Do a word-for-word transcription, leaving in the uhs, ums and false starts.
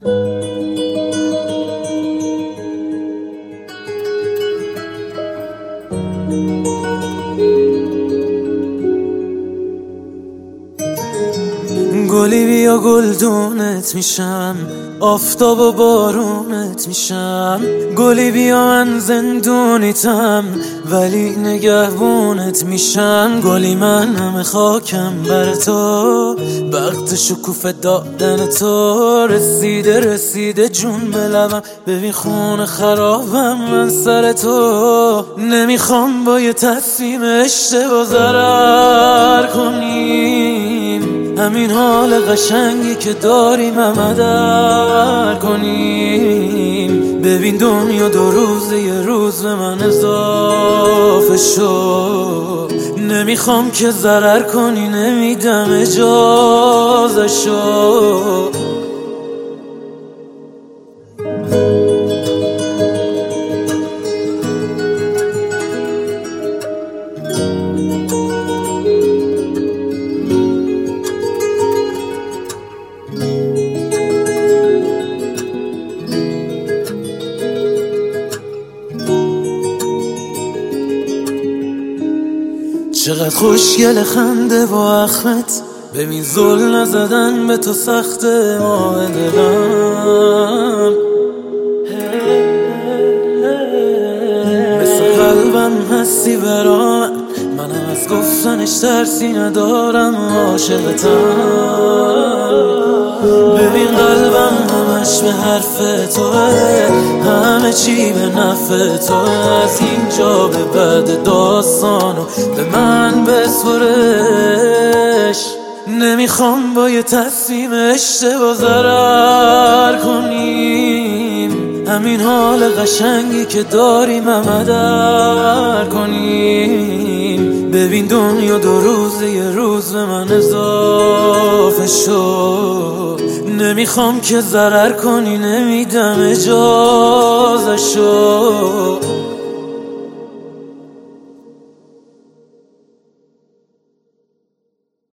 گلی بیا گلدونت میشم، آفتاب و بارونت میشم. گلی بیا من زندونیتم ولی نگهبونت میشم. گلی من همه خاکم بر تو، وقت شکوفه دادن تو. رسیده رسیده جون به لبم، ببین خون خرابم من سر تو. نمیخوام با یه تصمیم اشتباه ضرر کنیم، همین حال قشنگی که داریم همه در کنیم. ببین دنیا دو روزه یه روز به من اضافه شد. نمیخوام که ضرر کنی، نمیدم اجازه شد. چقدر خوشگل خنده با اخمت، ببین زل نزدن به تو سخته ما دلم. مثل قلبم هستی برام، منم از گفتنش ترسی ندارم، عاشقتم. ببین قلبم همش به حرف توه، همه چی به نفع تو. از اینجا به بعد داستانو به من بسپرش. نمیخوام با یه تصمیم اشتباه ضرر کنیم، همین حال قشنگی که داریم همه در کنیم. ببین دنیا دو روزه یه روز به من اضافه شد. نمیخوام که ضرر کنی، نمیدم اجازه